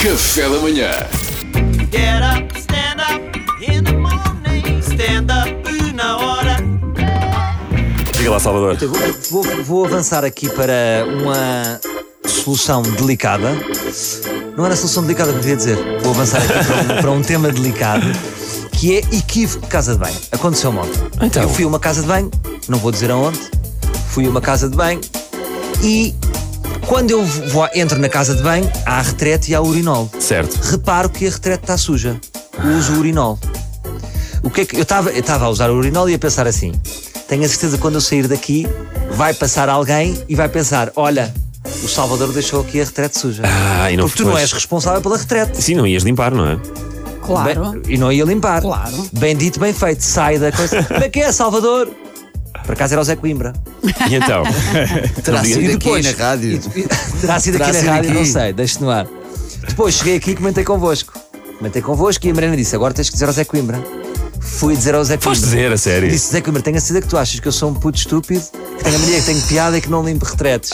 Café da manhã. Get up, stand up in the morning. Stand up na hora. Diga lá, Salvador. Vou avançar aqui para uma solução delicada. Não era solução delicada que eu queria dizer. Vou avançar aqui para um tema delicado, que é equívoco de casa de banho. Aconteceu-me ontem. Então. Eu fui a uma casa de banho, não vou dizer aonde, fui a uma casa de banho e quando eu entro na casa de banho, há a retrete e há o urinol. Certo. Reparo que a retrete está suja. Uso o urinol. O que é que eu estava a usar o urinol e a pensar assim: tenho a certeza que quando eu sair daqui vai passar alguém e vai pensar: olha, o Salvador deixou aqui a retrete suja. E não Porque tu não és responsável pela retrete. Sim, não ias limpar, não é? Claro. E não ia limpar. Claro. Bem dito, bem feito. Sai da coisa. Como é que é, Salvador? Por acaso era o Zé Coimbra. E então? Terá sido E aqui depois- na rádio. Terá sido aqui na sido rádio, aqui. não sei, deixe no ar. Depois cheguei aqui e comentei convosco. E a Mariana disse: agora tens que dizer ao Zé Coimbra. Fui dizer ao Zé Coimbra. Foste dizer, a sério? Disse: Zé Coimbra, tenho a certeza que tu achas que eu sou um puto estúpido, que tenho a mania que tenho piada e que não limpo retretes.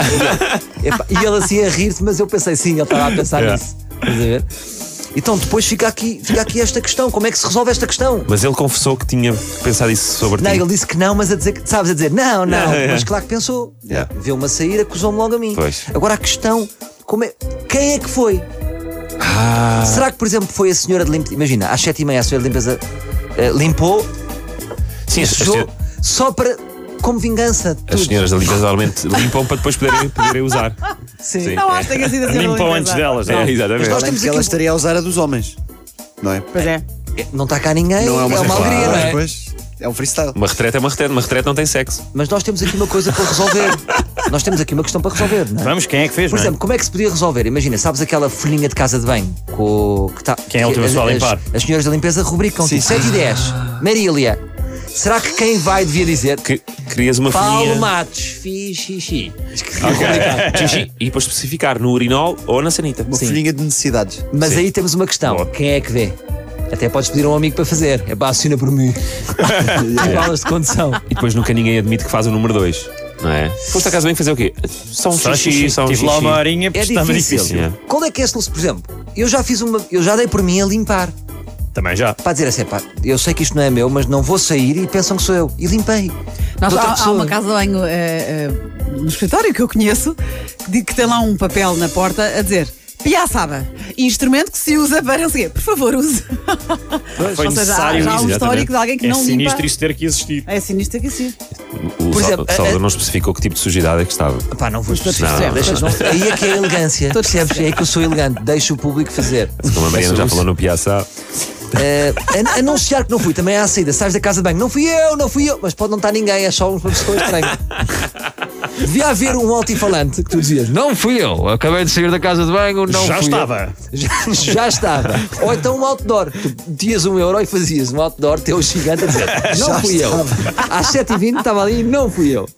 E ele assim a rir-se, mas eu pensei: sim, ele estava a pensar Yeah. nisso. Estás a ver? Então depois fica aqui esta questão: como é que se resolve esta questão? Mas ele confessou que tinha pensado isso sobre Não, ti. ele disse que não, mas a dizer que sabes a dizer não, Yeah. mas claro que pensou. Yeah. Viu-me a sair, acusou-me logo a mim. Pois. Agora a questão: quem é que foi? Será que, por exemplo, foi a senhora de limpeza? Imagina, às 7h30 a senhora de limpeza limpou, Sim, as sujou, só para, como vingança. as tudo. senhoras da limpeza normalmente limpam para depois poderem usar. Sim. Não acho que tenha sido assim. Limpam antes delas, não? É, exatamente. nós Além temos de que ela aqui- estaria a usar a dos homens, não é? Pois é. Não está cá ninguém, Não é uma alegria, não é? Pois, é um freestyle. Uma retrete é uma retrete não tem sexo. Mas nós temos aqui uma coisa para resolver. Nós temos aqui uma questão para resolver, não é? Vamos, quem é que fez, Por não é? exemplo, como é que se podia resolver? Imagina, sabes aquela folhinha de casa de banho Quem é a última pessoa a limpar? As senhoras da limpeza rubricam tipo 7 e 10. Marília. Será que quem vai devia dizer Que querias uma Paulo folhinha. Matos, fiz xixi? Xixi. E depois especificar no urinol ou na sanita. Uma Sim. folhinha de necessidades. Mas aí temos uma questão: Boa. quem é que vê? Até podes pedir a um amigo para fazer. É para assina por mim. Tem balas de condução. E depois nunca ninguém admite que faz o número 2. Não é? Foste a casa bem fazer o quê? Só um Só xixi, xixi. só um Tive lá xixi. uma horinha porque É estava difícil. difícil. Yeah. Qual é que é a solução? Por exemplo, eu já dei por mim a limpar. Também já. Para dizer assim: pá, eu sei que isto não é meu, mas não vou sair e pensam que sou eu. E limpei. Nós, De outra há pessoa. uma casa de banho no escritório que eu conheço que tem lá um papel na porta a dizer: piaçaba, instrumento que se usa para não sei o quê. Por favor, use. Foi Ou seja, necessário já há isso, um exatamente. histórico de alguém que É não sinistro limpa. isso ter que existir. É sinistro que sim. O exemplo, Salvador não especificou que tipo de sujidade é que estava. Pá, não vou Todos especificar. percebem. Aí é que é a elegância. Todos Percebes? É que eu sou elegante. Deixo o público fazer. Como a Mariana já falou no Piaçá. Anunciar que não fui também é à saída. Sais da casa de banho. Não fui eu. Mas pode não estar ninguém. É só uma pessoa estranha. Devia haver um altifalante que tu dizias: não fui eu. Acabei de sair da casa de banho. Não Já fui estava. eu. Já estava. Ou então um outdoor. Tu metias €1 e fazias um outdoor teu gigante a dizer: não fui eu. Às 7h20 estava ali e não fui eu.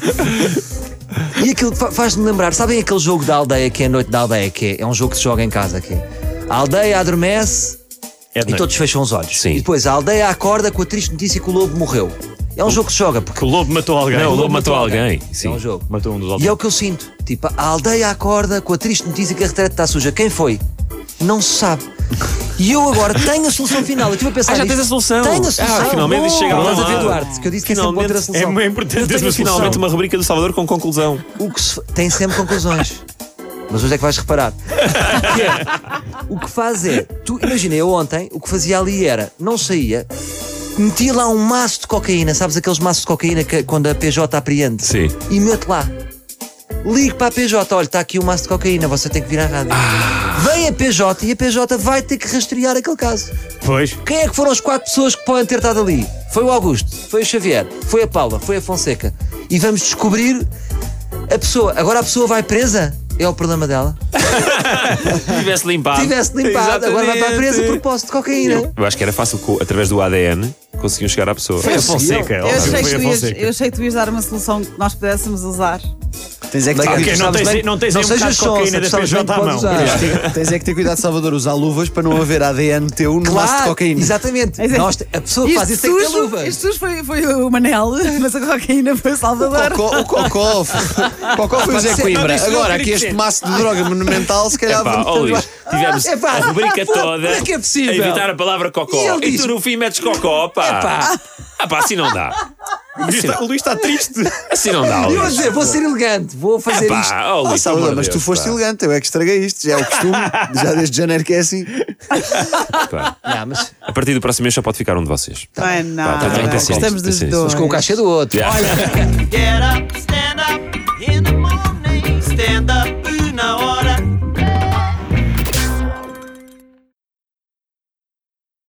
E aquilo faz-me lembrar, sabem aquele jogo da aldeia que é a noite da aldeia, que é um jogo que se joga em casa aqui. A aldeia adormece É de e noite. todos fecham os olhos. Sim. E depois a aldeia acorda com a triste notícia que o lobo morreu. É um jogo que se joga porque Que o lobo matou alguém. Não, o lobo lobo matou matou alguém. é Sim. um jogo. Matou um dos E é outros. o que eu sinto. Tipo, a aldeia acorda com a triste notícia que a retrete está suja. Quem foi? Não se sabe. E eu agora tenho a solução final. Eu estive a pensar já nisto. tens a solução. Tenho a solução. Finalmente isto chega ao Estás a ver, lado. Duarte, que eu disse que é sempre bom ter a Finalmente. solução. É muito importante Eu teres tenho uma solução. Finalmente uma rubrica do Salvador com conclusão. O que tem sempre conclusões. Mas hoje é que vais reparar. O que faz é, tu imagina, eu ontem o que fazia ali era, não saía, metia lá um maço de cocaína, sabes aqueles maços de cocaína que quando a PJ apreende? Sim. E meto lá. Ligo para a PJ, olha, está aqui um maço de cocaína, você tem que vir à rádio. Vem a PJ e a PJ vai ter que rastrear aquele caso. Pois. Quem é que foram as 4 pessoas que podem ter estado ali? Foi o Augusto, foi o Xavier, foi a Paula, foi a Fonseca. E vamos descobrir a pessoa. Agora a pessoa vai presa? É o problema dela. Tivesse limpado. Tivesse limpado, agora vai para a presa por posse de cocaína. Eu acho que era fácil, através do ADN, conseguiam chegar à pessoa. Foi a Fonseca. Eu óbvio, achei, foi a Fonseca. eu achei que tu ias dar uma solução que nós pudéssemos usar Tens é que ter Lagarto, Ok, não sabes tens- bem- não tens aí um sejas bocado de cocaína sonsa, da sabes bem PJ à que podes mão. usar. Tens é que ter cuidado, Salvador, usar luvas para não haver ADN teu no maço de Claro, cocaína. exatamente. Mas é- A pessoa que faz isso tem que ter luvas. Isto sujo foi o Manel, mas a cocaína foi o Salvador. O Cocó foi o Zé ser- Coimbra. não, Agora, não, aqui não, este não. maço de droga monumental, se calhar. Epá, ó Luís, tivemos Epá, a rubrica como toda é que é possível? a evitar a palavra cocó. E ele E, diz- tu no fim metes cocó, pá. Epá. Ah, pá, assim não dá. O Luís está triste. Assim não dá, E eu vou Luís. dizer, vou ser elegante, vou fazer isto. Pá, ó Oh, Luís, Salvador, pelo amor mas de tu Deus, foste pá. elegante, eu é que estraguei isto, já é o costume, já desde janeiro que é assim. Pá. Não, mas A partir do próximo mês só pode ficar um de vocês. Não é nada. tá bem, pensei Estamos nisso, dos pensei nisso. dois. com o caixa do outro. Yeah. Get up,